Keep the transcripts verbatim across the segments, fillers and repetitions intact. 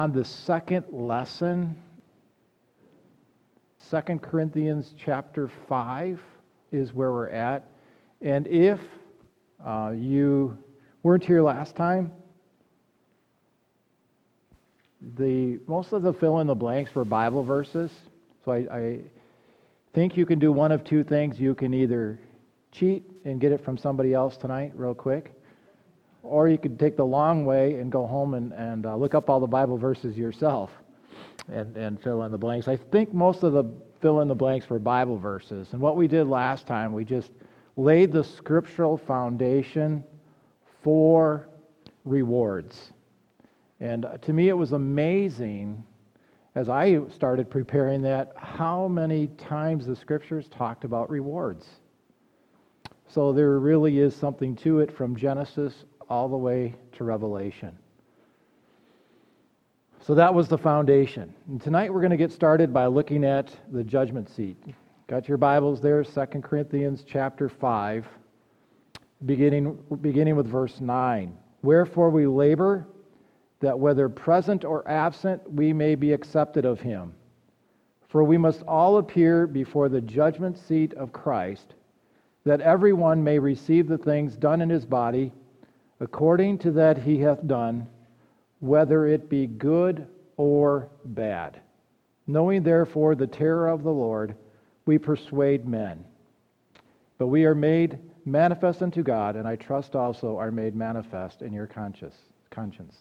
On the second lesson, Second Corinthians chapter five is where we're at. And if uh, you weren't here last time, the most of the fill-in-the-blanks were Bible verses. So I, I think you can do one of two things. You can either cheat and get it from somebody else tonight real quick, or you could take the long way and go home and, and uh, look up all the Bible verses yourself and, and fill in the blanks. I think most of the fill in the blanks were Bible verses. And what we did last time, we just laid the scriptural foundation for rewards. And to me, it was amazing as I started preparing that how many times the scriptures talked about rewards. So there really is something to it from Genesis all the way to Revelation. So that was the foundation. And tonight we're going to get started by looking at the judgment seat. Got your Bibles there, Second Corinthians chapter five, beginning, beginning with verse nine. Wherefore we labor, that whether present or absent, we may be accepted of him. For we must all appear before the judgment seat of Christ, that every one may receive the things done in his body, according to that he hath done, whether it be good or bad. Knowing therefore the terror of the Lord, we persuade men. But we are made manifest unto God, and I trust also are made manifest in your conscience. conscience.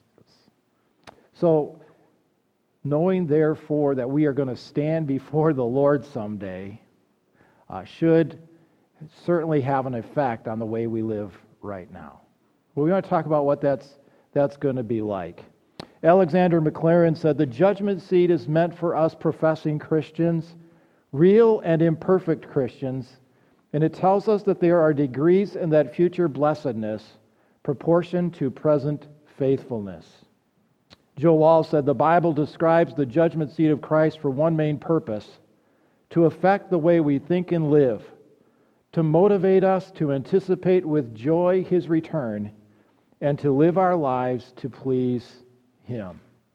So, knowing therefore that we are going to stand before the Lord someday, uh, should certainly have an effect on the way we live right now. Well, we want to talk about what that's that's going to be like. Alexander Maclaren said, the judgment seat is meant for us professing Christians, real and imperfect Christians, and it tells us that there are degrees in that future blessedness proportioned to present faithfulness. Joe Wall said, the Bible describes the judgment seat of Christ for one main purpose, to affect the way we think and live, to motivate us to anticipate with joy his return, and to live our lives to please him.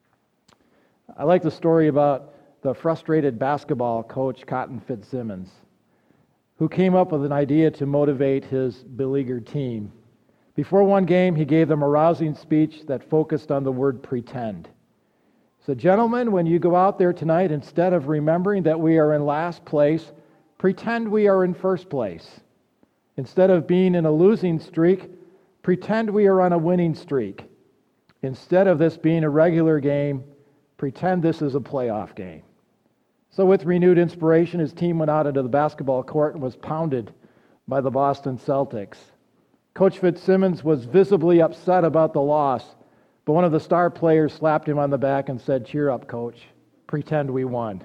I like the story about the frustrated basketball coach, Cotton Fitzsimmons, who came up with an idea to motivate his beleaguered team. Before one game, he gave them a rousing speech that focused on the word pretend. He said, gentlemen, when you go out there tonight, instead of remembering that we are in last place, pretend we are in first place. Instead of being in a losing streak, pretend we are on a winning streak. Instead of this being a regular game, pretend this is a playoff game. So with renewed inspiration, his team went out into the basketball court and was pounded by the Boston Celtics. Coach Fitzsimmons was visibly upset about the loss, but one of the star players slapped him on the back and said, cheer up, coach. Pretend we won.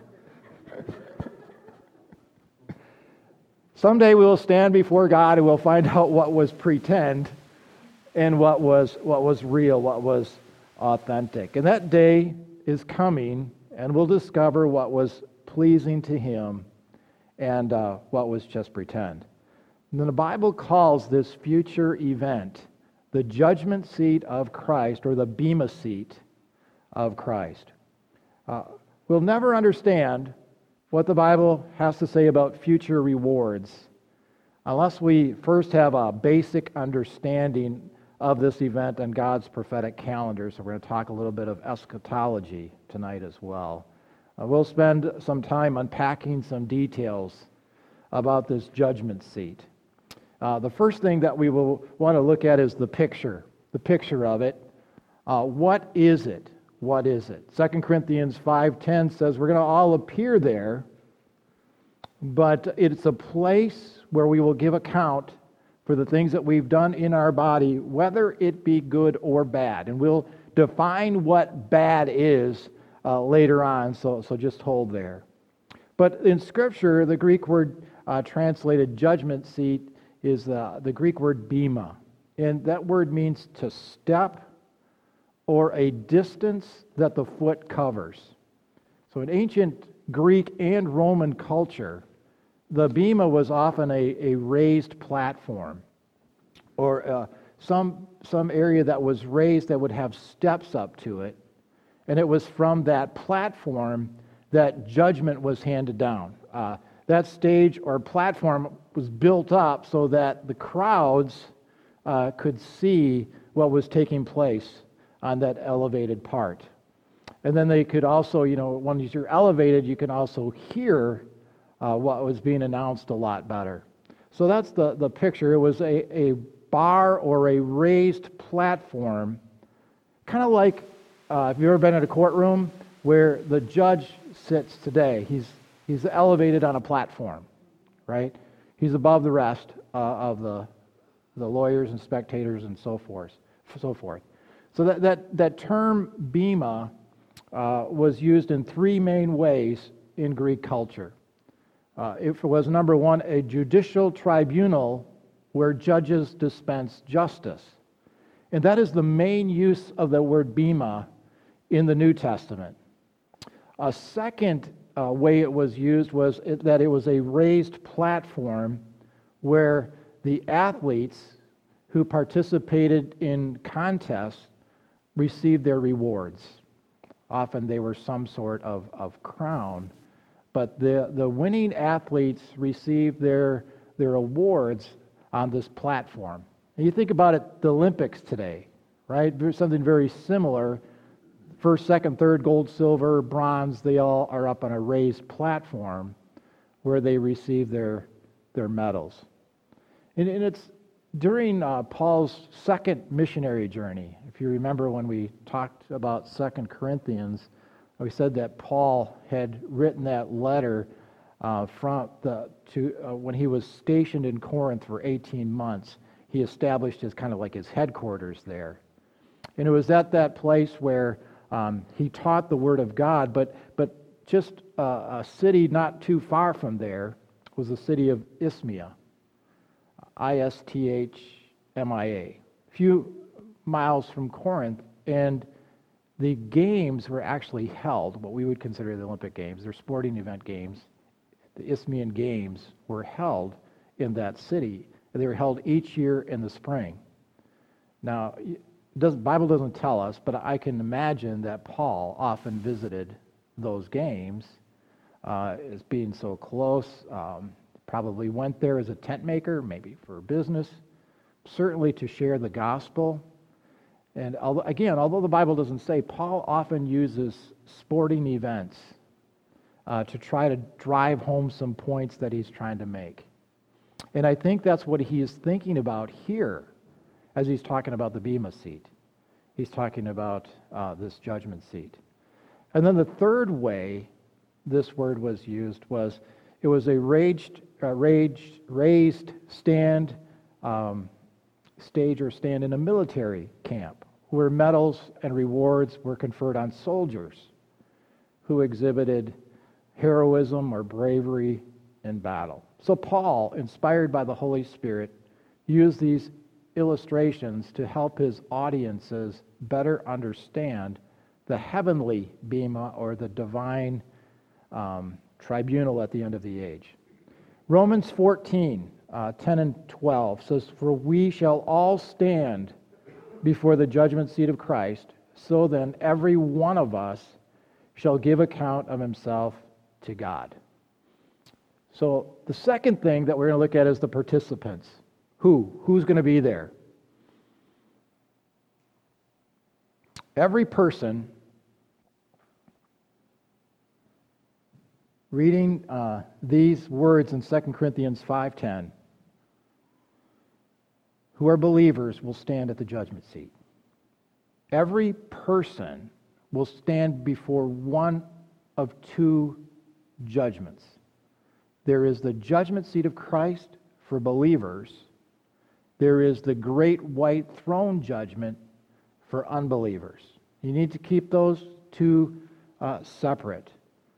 Someday we will stand before God and we'll find out what was pretend and what was what was real, what was authentic. And that day is coming, and we'll discover what was pleasing to him and uh, what was just pretend. And then the Bible calls this future event the judgment seat of Christ, or the Bema seat of Christ. Uh, we'll never understand what the Bible has to say about future rewards unless we first have a basic understanding of this event and God's prophetic calendar. So we're going to talk a little bit of eschatology tonight as well. Uh, we'll spend some time unpacking some details about this judgment seat. Uh, the first thing that we will want to look at is the picture, the picture of it. Uh, what is it? What is it? Second Corinthians five ten says we're going to all appear there, but it's a place where we will give account for the things that we've done in our body, whether it be good or bad. And we'll define what bad is uh, later on, so, so just hold there. But in Scripture, the Greek word uh, translated judgment seat is uh, the Greek word bema. And that word means to step or a distance that the foot covers. So in ancient Greek and Roman culture, the bema was often a, a raised platform or uh, some, some area that was raised that would have steps up to it. And it was from that platform that judgment was handed down. Uh, that stage or platform was built up so that the crowds uh, could see what was taking place on that elevated part. And then they could also, you know, when you're elevated, you can also hear uh, what was being announced a lot better. So that's the, the picture. It was a, a bar or a raised platform, kind of like, uh, have you ever been in a courtroom where the judge sits today? He's, he's elevated on a platform, right? He's above the rest uh, of the, the lawyers and spectators and so forth. So forth. So that, that, that term bema uh, was used in three main ways in Greek culture. Uh, it was, number one, a judicial tribunal where judges dispense justice. And that is the main use of the word bema in the New Testament. A second uh, way it was used was it, that it was a raised platform where the athletes who participated in contests received their rewards. Often they were some sort of, of crown, but the, the winning athletes received their, their awards on this platform. And you think about it, the Olympics today, right? There's something very similar. First, second, third, gold, silver, bronze, they all are up on a raised platform where they receive their, their medals. And, and it's during uh, Paul's second missionary journey. If you remember when we talked about Second Corinthians, we said that Paul had written that letter uh, from the to uh, when he was stationed in Corinth for eighteen months. He established his kind of like his headquarters there, and it was at that place where um, he taught the Word of God. But but just uh, a city not too far from there was the city of Isthmia, I S T H M I A, a few miles from Corinth, and the games were actually held, what we would consider the Olympic Games. They're sporting event games. The Isthmian Games were held in that city. They were held each year in the spring. Now, the Bible doesn't tell us, but I can imagine that Paul often visited those games uh, as being so close. Um, probably went there as a tent maker, maybe for business, certainly to share the gospel. And although, again, although the Bible doesn't say, Paul often uses sporting events uh, to try to drive home some points that he's trying to make. And I think that's what he is thinking about here as he's talking about the bema seat. He's talking about uh, this judgment seat. And then the third way this word was used was it was a raised, uh, raised, raised stand um, stage or stand in a military camp where medals and rewards were conferred on soldiers who exhibited heroism or bravery in battle. So Paul, inspired by the Holy Spirit, used these illustrations to help his audiences better understand the heavenly bema or the divine um, tribunal at the end of the age. Romans fourteen, uh, ten and twelve says, "For we shall all stand before the judgment seat of Christ, so then every one of us shall give account of himself to God." So the second thing that we're going to look at is the participants. Who? Who's going to be there? Every person reading uh, these words in Second Corinthians five ten, who are believers, will stand at the judgment seat. Every person will stand before one of two judgments. There is the judgment seat of Christ for believers. There is the great white throne judgment for unbelievers. You need to keep those two uh, separate.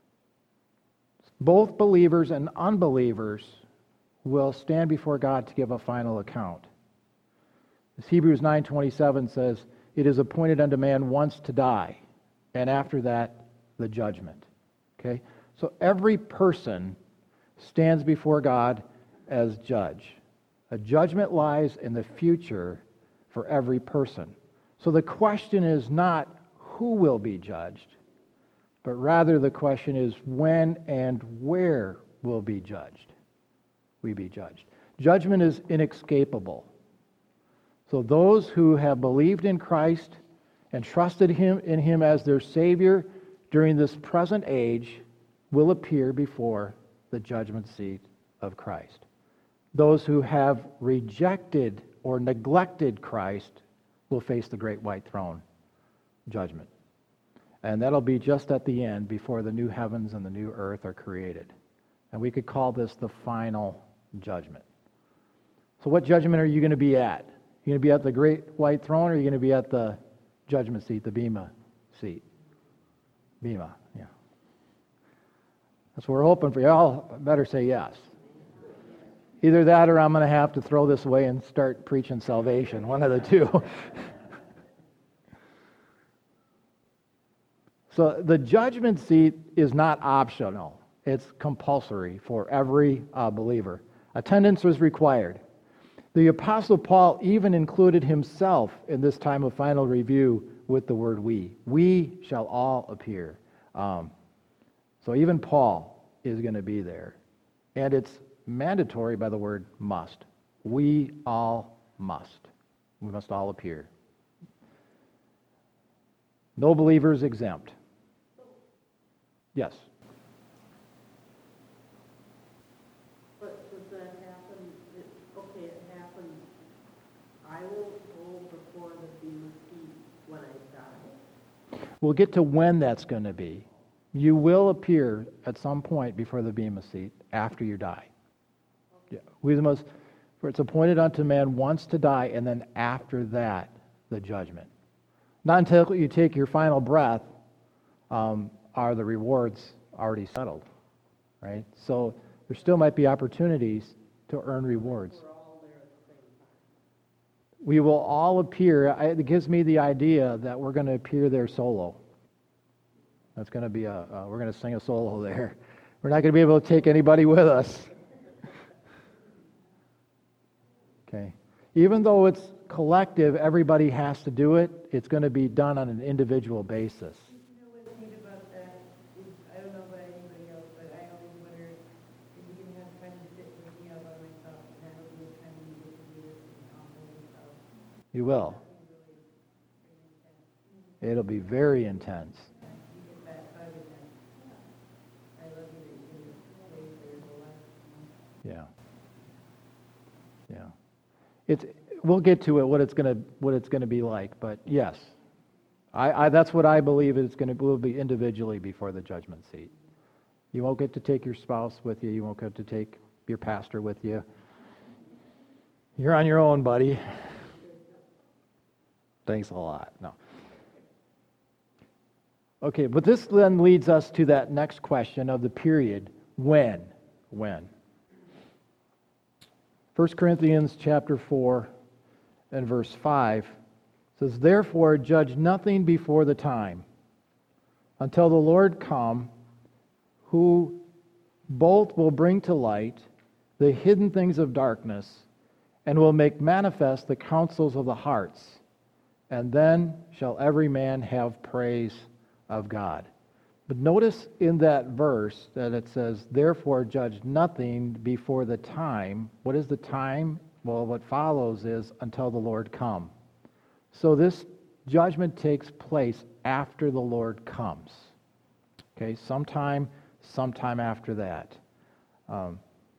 Both believers and unbelievers will stand before God to give a final account. As Hebrews nine twenty-seven says, "It is appointed unto man once to die, and after that, the judgment." Okay? So every person stands before God as judge. A judgment lies in the future for every person. So the question is not who will be judged, but rather the question is when and where will be judged. We be judged. Judgment is inescapable. So those who have believed in Christ and trusted him in him as their Savior during this present age will appear before the judgment seat of Christ. Those who have rejected or neglected Christ will face the great white throne judgment. And that'll be just at the end before the new heavens and the new earth are created. And we could call this the final judgment. So what judgment are you going to be at? You going to be at the great white throne, or are you going to be at the judgment seat, the Bema seat? Bema, yeah. That's what we're hoping for. Y'all better say yes. Either that or I'm going to have to throw this away and start preaching salvation. One of the two. So the judgment seat is not optional. It's compulsory for every uh, believer. Attendance was required. The Apostle Paul even included himself in this time of final review with the word we. We shall all appear. Um, so even Paul is going to be there. And it's mandatory by the word must. We all must. We must all appear. No believers exempt. Yes. But does that happen? It, okay, it happens. I will go before the Bema seat when I die. We'll get to when that's going to be. You will appear at some point before the Bema seat after you die. Yeah. We the most, for it's appointed unto man once to die, and then after that, the judgment. Not until you take your final breath um, are the rewards already settled, right? So there still might be opportunities to earn rewards. We're all there at the same time. We will all appear. It gives me the idea that we're going to appear there solo. That's going to be a, uh, we're going to sing a solo there. We're not going to be able to take anybody with us. Okay. Even though it's collective, everybody has to do it, it's going to be done on an individual basis. You know what I think about that is, I don't know about anybody else, but I always wonder if you can have time to sit with me all by myself, and that'll be the time you get to do this and humble yourself. You will. It'll be very intense. You get that out of them. I love you that you can stay there the last month. Yeah. Yeah. It's we'll get to it what it's gonna what it's gonna be like, but yes. I, I that's what I believe it's gonna will be individually before the judgment seat. You won't get to take your spouse with you, you won't get to take your pastor with you. You're on your own, buddy. Thanks a lot. No. Okay, but this then leads us to that next question of the period. When? When? First Corinthians chapter four and verse five says, "Therefore judge nothing before the time, until the Lord come, who both will bring to light the hidden things of darkness, and will make manifest the counsels of the hearts. And then shall every man have praise of God." But notice in that verse that it says, "Therefore judge nothing before the time." What is the time? Well, what follows is until the Lord come. So this judgment takes place after the Lord comes. Okay, sometime, sometime after that. Um,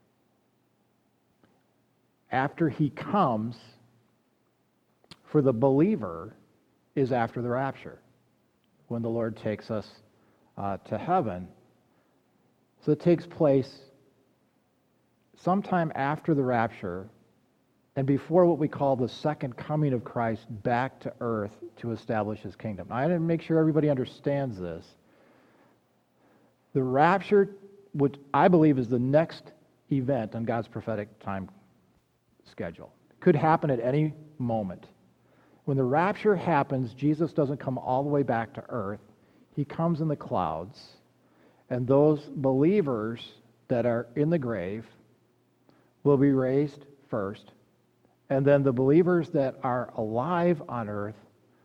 after he comes, for the believer, is after the rapture, when the Lord takes us uh, to heaven. So it takes place sometime after the rapture and before what we call the second coming of Christ back to earth to establish his kingdom. Now, I didn't make sure everybody understands this. The rapture, which I believe is the next event on God's prophetic time schedule, could happen at any moment. When the rapture happens, Jesus doesn't come all the way back to earth. He comes in the clouds, and those believers that are in the grave will be raised first, and then the believers that are alive on earth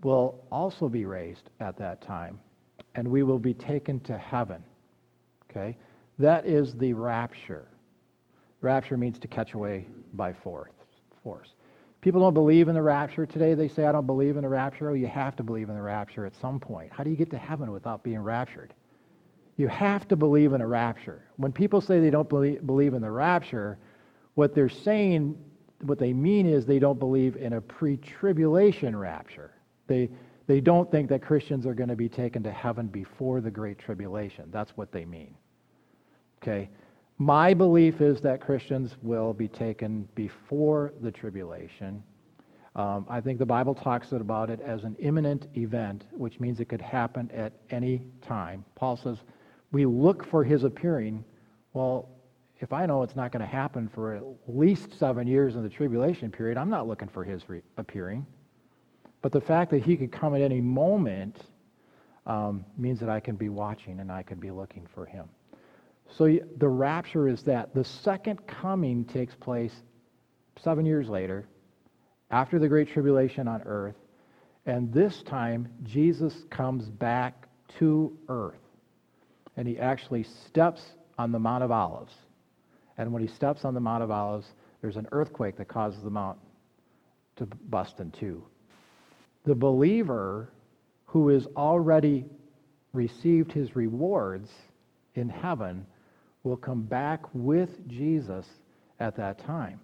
will also be raised at that time, and we will be taken to heaven. Okay? That is the rapture. Rapture means to catch away by force. force. People don't believe in the rapture today. They say, I don't believe in the rapture. Oh, you have to believe in the rapture at some point. How do you get to heaven without being raptured? You have to believe in a rapture. When people say they don't believe, believe in the rapture, what they're saying, what they mean is they don't believe in a pre-tribulation rapture. They, they don't think that Christians are going to be taken to heaven before the Great Tribulation. That's what they mean. Okay? My belief is that Christians will be taken before the tribulation. Um, I think the Bible talks about it as an imminent event, which means it could happen at any time. Paul says, we look for his appearing. Well, if I know it's not going to happen for at least seven years in the tribulation period, I'm not looking for his re- appearing. But the fact that he could come at any moment um, means that I can be watching and I can be looking for him. So the rapture is that. The second coming takes place seven years later, after the Great Tribulation on earth, and this time Jesus comes back to earth, and he actually steps on the Mount of Olives. And when he steps on the Mount of Olives, there's an earthquake that causes the mount to bust in two. The believer who has already received his rewards in heaven will come back with Jesus at that time.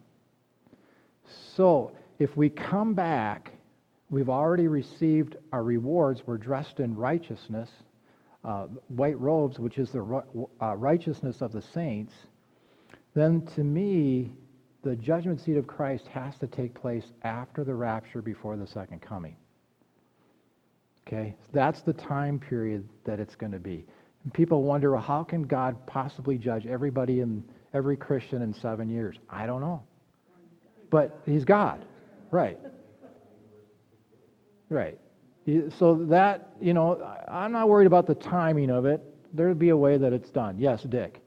So, if we come back, we've already received our rewards. We're dressed in righteousness, uh, white robes, which is the uh, righteousness of the saints. Then, to me, the judgment seat of Christ has to take place after the rapture, before the second coming. Okay? That's the time period that it's going to be. And people wonder, well, how can God possibly judge everybody and every Christian in seven years? I don't know. But he's God. Right. Right. So that, you know, I'm not worried about the timing of it. There'll be a way that it's done. Yes, Dick.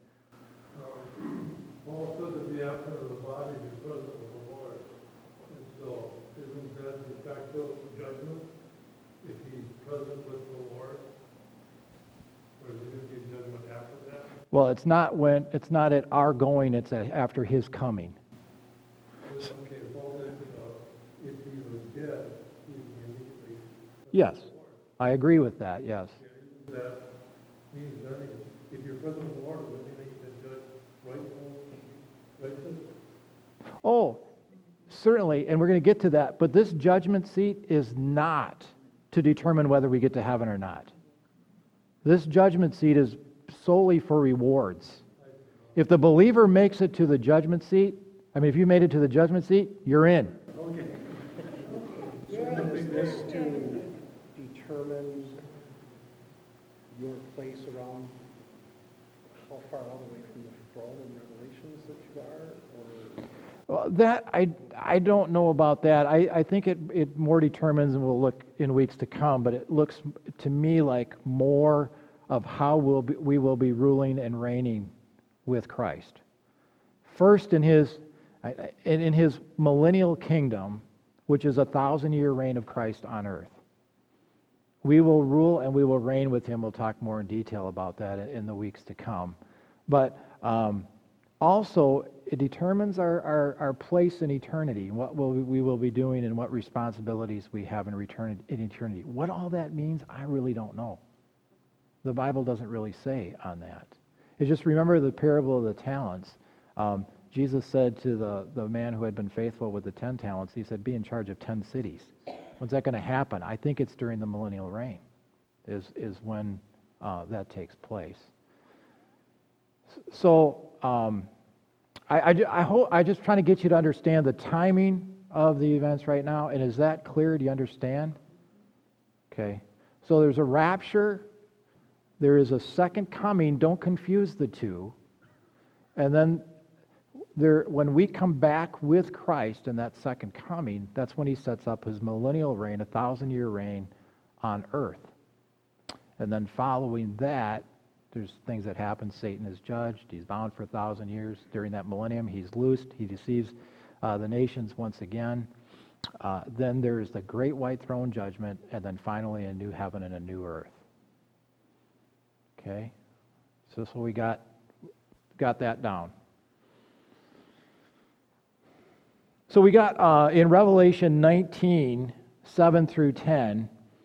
Um, Paul said to be absent of the body, be present with the Lord. And so, isn't that de facto judgment if he's present with the Lord? Or is it going to be judgment after that? Well, it's not when it's not at our going; it's at, after his coming. Okay, Paul said, you know, if he was dead, he would be immediately. Yes, I agree with that. Yes. That means that if you're present with the Lord, would you make the judge rightful, righteous? Oh, certainly, and we're going to get to that. But this judgment seat is not to determine whether we get to heaven or not. This judgment seat is solely for rewards. If the believer makes it to the judgment seat, I mean, if you made it to the judgment seat, you're in. Okay. So is this to determine your place around how far all the way from the throne in Revelations that you are? Or Well, that, I, I don't know about that. I, I think it, it more determines, and we'll look in weeks to come, but it looks to me like more of how we'll be, we will be ruling and reigning with Christ. First in his, in, in his millennial kingdom, which is a thousand-year reign of Christ on earth. We will rule and we will reign with him. We'll talk more in detail about that in the weeks to come. But um, also, it determines our, our, our place in eternity, what will we, we will be doing and what responsibilities we have in, return, in eternity. What all that means, I really don't know. The Bible doesn't really say on that. It's just remember the parable of the talents. Um, Jesus said to the, the man who had been faithful with the ten talents, he said, be in charge of ten cities. When's that going to happen? I think it's during the millennial reign is, is when uh, that takes place. So um, I, I, I hope I just trying to get you to understand the timing of the events right now. And is that clear? Do you understand? Okay. So there's a rapture. There is a second coming. Don't confuse the two. And then there, when we come back with Christ in that second coming, that's when he sets up his millennial reign, a thousand-year reign on earth. And then following that, there's things that happen. Satan is judged. He's bound for a thousand years. During that millennium, he's loosed. He deceives uh, the nations once again. Uh, then there is the great white throne judgment, and then finally a new heaven and a new earth. Okay? So, so we got, got that down. So we got uh, in Revelation nineteen, seven through ten,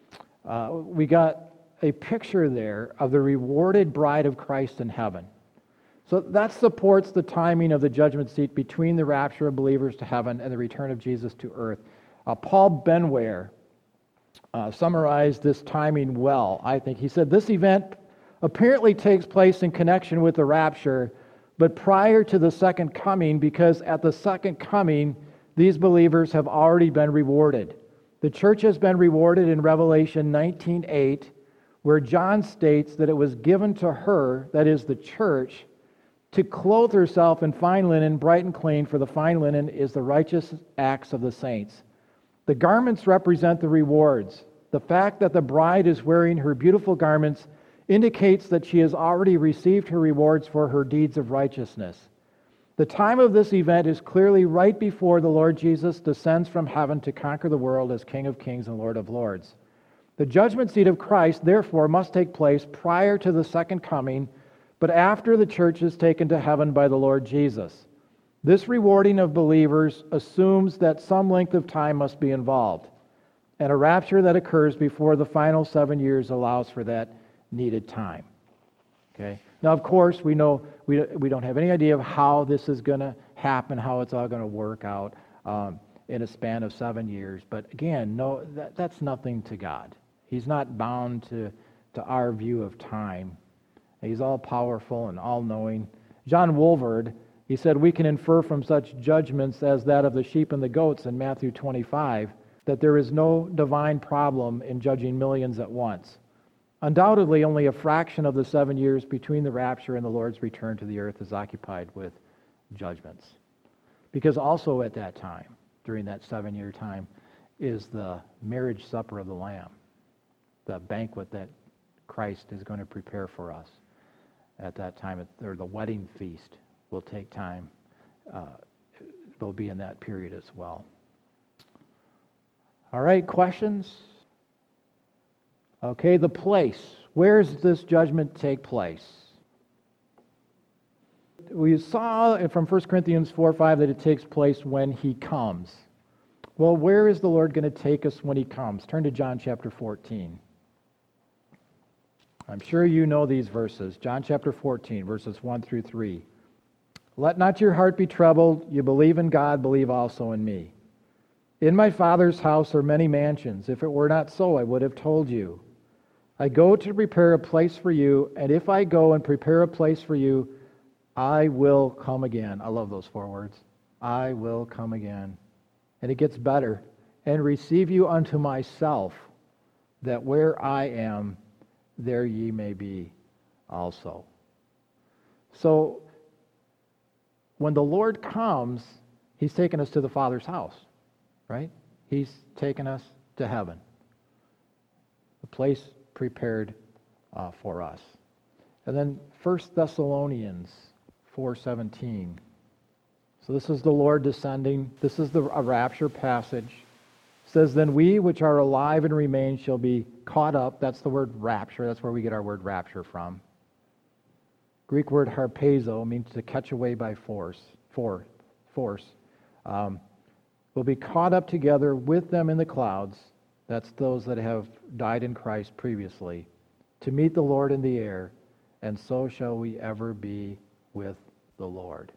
uh, we got a picture there of the rewarded bride of Christ in heaven. So that supports the timing of the judgment seat between the rapture of believers to heaven and the return of Jesus to earth. Uh, Paul Benware uh, summarized this timing well, I think. He said, this event apparently takes place in connection with the rapture, but prior to the second coming, because at the second coming, these believers have already been rewarded. The church has been rewarded in Revelation nineteen eight, where John states that it was given to her, that is the church, to clothe herself in fine linen, bright and clean, for the fine linen is the righteous acts of the saints. The garments represent the rewards. The fact that the bride is wearing her beautiful garments indicates that she has already received her rewards for her deeds of righteousness. The time of this event is clearly right before the Lord Jesus descends from heaven to conquer the world as King of Kings and Lord of Lords. The judgment seat of Christ, therefore, must take place prior to the second coming, but after the church is taken to heaven by the Lord Jesus. This rewarding of believers assumes that some length of time must be involved, and a rapture that occurs before the final seven years allows for that needed time. Okay. Now, of course, we know we we don't have any idea of how this is going to happen, how it's all going to work out um, in a span of seven years. But again, no, that, that's nothing to God. He's not bound to to our view of time. He's all powerful and all knowing. John Wolvard, he said, we can infer from such judgments as that of the sheep and the goats in Matthew twenty-five that there is no divine problem in judging millions at once. Undoubtedly, only a fraction of the seven years between the rapture and the Lord's return to the earth is occupied with judgments. Because also at that time, during that seven-year time, is the marriage supper of the Lamb, the banquet that Christ is going to prepare for us at that time, or the wedding feast will take time. Uh, will be in that period as well. All right, questions? Okay, the place. Where does this judgment take place? We saw from First Corinthians four five that it takes place when he comes. Well, where is the Lord going to take us when he comes? Turn to John chapter fourteen. I'm sure you know these verses. John chapter fourteen, verses one through three. Let not your heart be troubled. You believe in God, believe also in me. In my Father's house are many mansions. If it were not so, I would have told you. I go to prepare a place for you, and if I go and prepare a place for you, I will come again. I love those four words. I will come again. And it gets better. And receive you unto myself, that where I am, there ye may be also. So, when the Lord comes, he's taken us to the Father's house, right? He's taken us to heaven, a place prepared uh, for us. And then First Thessalonians four seventeen. So this is the Lord descending. This is the a rapture passage. It says, then we which are alive and remain shall be caught up. That's the word rapture. That's where we get our word rapture from. Greek word harpazo means to catch away by force. For, force. Um, will be caught up together with them in the clouds. That's those that have died in Christ previously, to meet the Lord in the air, and so shall we ever be with the Lord.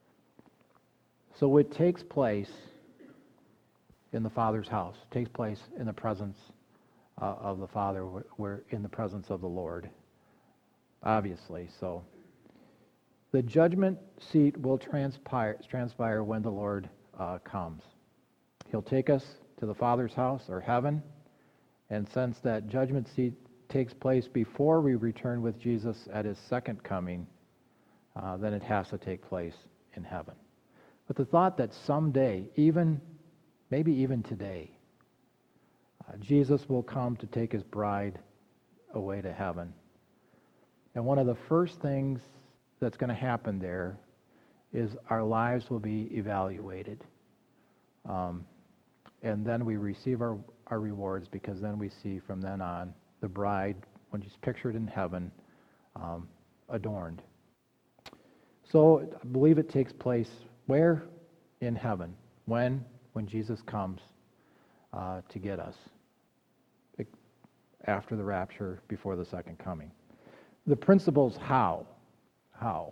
So it takes place in the Father's house. It takes place in the presence uh, of the Father. We're in the presence of the Lord, obviously. So the judgment seat will transpire, transpire when the Lord uh, comes. He'll take us to the Father's house, or heaven, and since that judgment seat takes place before we return with Jesus at his second coming, uh, then it has to take place in heaven. But the thought that someday, even, maybe even today, uh, Jesus will come to take his bride away to heaven. And one of the first things that's going to happen there is our lives will be evaluated. Um, and then we receive our, our rewards, because then we see from then on the bride, when she's pictured in heaven, um, adorned. So I believe it takes place where? In heaven. When? When Jesus comes uh, to get us. After the rapture, before the second coming. The principles, how? How?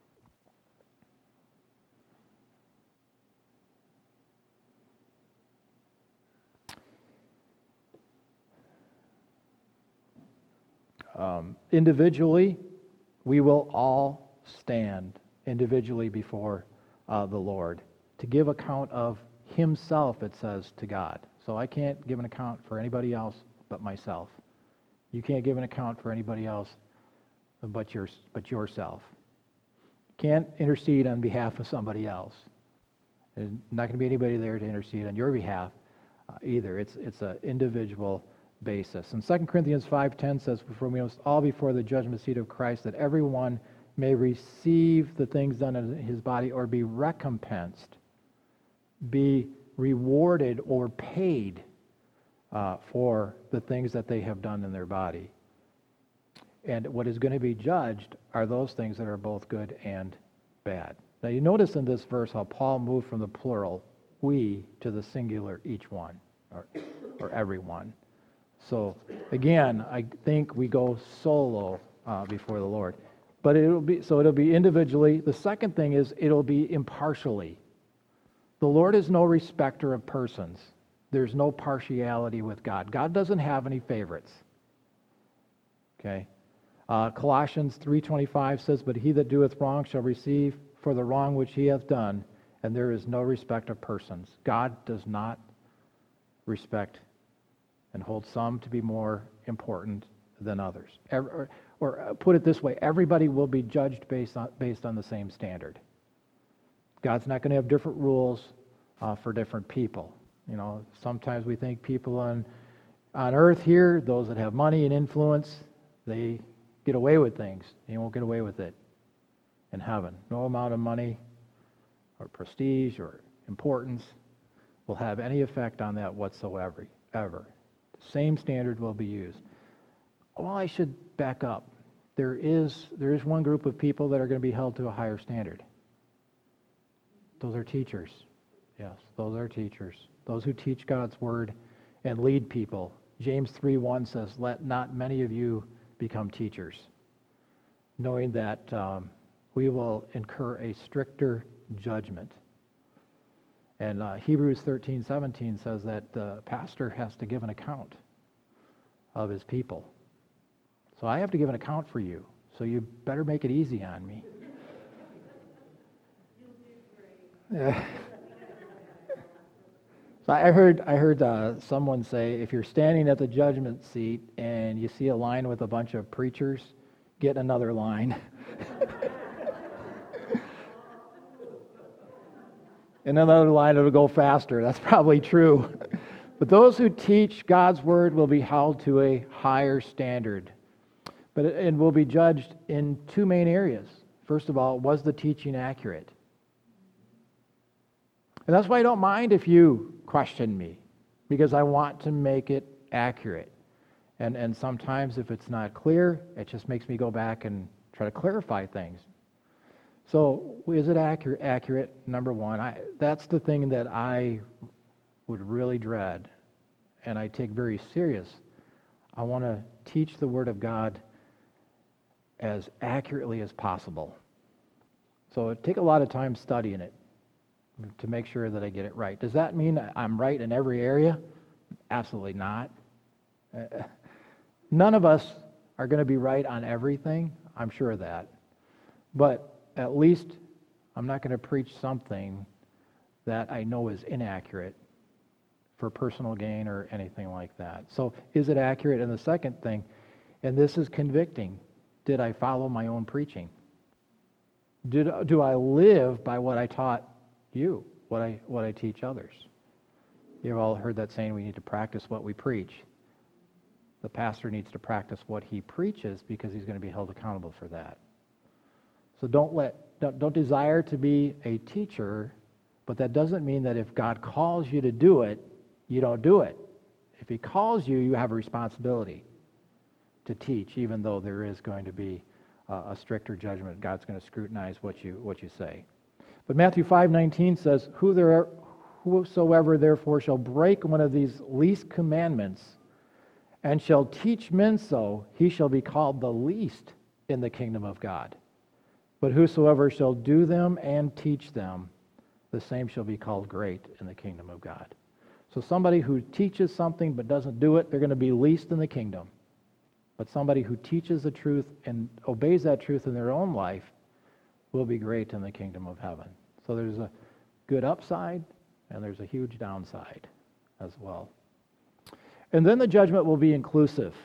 Um, individually, we will all stand individually before uh, the Lord to give account of himself, it says, to God. So I can't give an account for anybody else but myself. You can't give an account for anybody else but, your, but yourself. Can't intercede on behalf of somebody else. There's not going to be anybody there to intercede on your behalf uh, either. It's it's an individual basis. And Second Corinthians five ten says, "For we must all before the judgment seat of Christ, that everyone may receive the things done in his body, or be recompensed, be rewarded or paid uh, for the things that they have done in their body." And what is going to be judged are those things that are both good and bad. Now you notice in this verse how Paul moved from the plural, we, to the singular, each one, or, or everyone. So again, I think we go solo uh, before the Lord. But it'll be, so it'll be individually. The second thing is it'll be impartially. The Lord is no respecter of persons. There's no partiality with God. God doesn't have any favorites. Okay? Uh, Colossians three twenty-five says, "But he that doeth wrong shall receive for the wrong which he hath done, and there is no respect of persons." God does not respect and hold some to be more important than others. Or, or put it this way, everybody will be judged based on, based on the same standard. God's not going to have different rules uh, for different people. You know, sometimes we think people on on earth here, those that have money and influence, they get away with things. They won't get away with it in heaven. No amount of money or prestige or importance will have any effect on that whatsoever. Ever. The same standard will be used. Well, I should back up. There is there is one group of people that are going to be held to a higher standard. Those are teachers. Yes, those are teachers. Those who teach God's word and lead people. James three one says, "Let not many of you become teachers, knowing that um, we will incur a stricter judgment." And uh, Hebrews thirteen seventeen says that the pastor has to give an account of his people. So I have to give an account for you. So you better make it easy on me. Yeah. So I heard I heard uh, someone say, if you're standing at the judgment seat and you see a line with a bunch of preachers, get another line. In another line, it'll go faster. That's probably true. But those who teach God's word will be held to a higher standard. But it, and will be judged in two main areas. First of all, was the teaching accurate? And that's why I don't mind if you question me, because I want to make it accurate. And and sometimes if it's not clear, it just makes me go back and try to clarify things. So is it accurate? Accurate, number one. I, that's the thing that I would really dread, and I take very serious. I want to teach the Word of God as accurately as possible. So it take a lot of time studying it to make sure that I get it right. Does that mean I'm right in every area? Absolutely not. Uh, none of us are going to be right on everything. I'm sure of that. But at least I'm not going to preach something that I know is inaccurate for personal gain or anything like that. So is it accurate? And the second thing, and this is convicting, did I follow my own preaching? Did, do I live by what I taught you, what I what I teach others? You've all heard that saying, we need to practice what we preach. The pastor needs to practice what he preaches because he's going to be held accountable for that. So don't let don't, don't desire to be a teacher, but that doesn't mean that if God calls you to do it, you don't do it. If he calls you, you have a responsibility to teach, even though there is going to be uh, a stricter judgment. God's going to scrutinize what you what you say. But Matthew five nineteen says, Who there, whosoever therefore shall break one of these least commandments and shall teach men so, he shall be called the least in the kingdom of God. But whosoever shall do them and teach them, the same shall be called great in the kingdom of God. So somebody who teaches something but doesn't do it, they're going to be least in the kingdom. But somebody who teaches the truth and obeys that truth in their own life will be great in the kingdom of heaven. So there's a good upside and there's a huge downside as well. And then the judgment will be inclusive.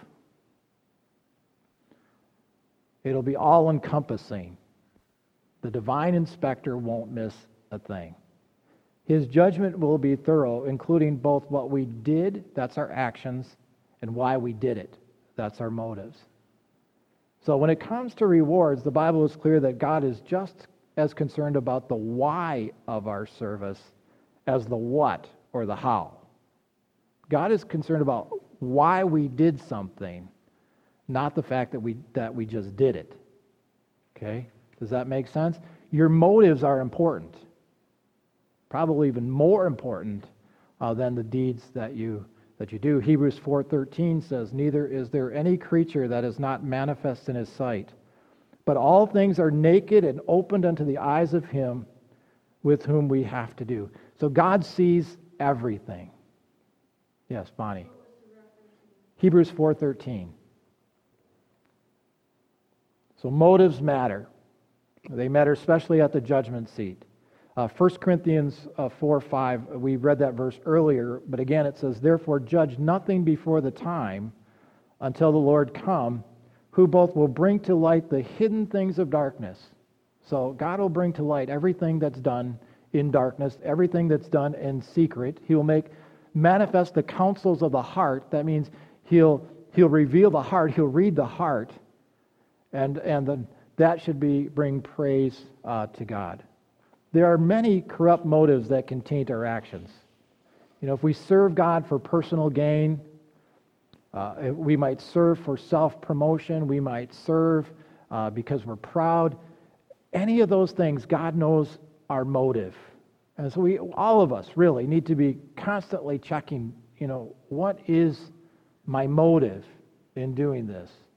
It'll be all-encompassing. The divine inspector won't miss a thing. His judgment will be thorough, including both what we did, that's our actions, and why we did it, that's our motives. So when it comes to rewards, the Bible is clear that God is just as concerned about the why of our service as the what or the how. God is concerned about why we did something, not the fact that we that we just did it. Okay? Does that make sense? Your motives are important. Probably even more important uh, than the deeds that you that you do. Hebrews four thirteen says, Neither is there any creature that is not manifest in his sight, but all things are naked and opened unto the eyes of him with whom we have to do. So God sees everything. Yes, Bonnie. Hebrews four thirteen. So motives matter. They matter especially at the judgment seat. Uh, First Corinthians uh, four five, we read that verse earlier, but again it says, Therefore judge nothing before the time until the Lord come, who both will bring to light the hidden things of darkness. So God will bring to light everything that's done in darkness, everything that's done in secret. He will make manifest the counsels of the heart. That means he'll he'll reveal the heart, he'll read the heart, and and the, that should be bring praise uh, to God. There are many corrupt motives that can taint our actions. You know, if we serve God for personal gain, uh, we might serve for self-promotion, we might serve uh, because we're proud. Any of those things, God knows our motive. And so we, all of us really need to be constantly checking, you know, what is my motive in doing this?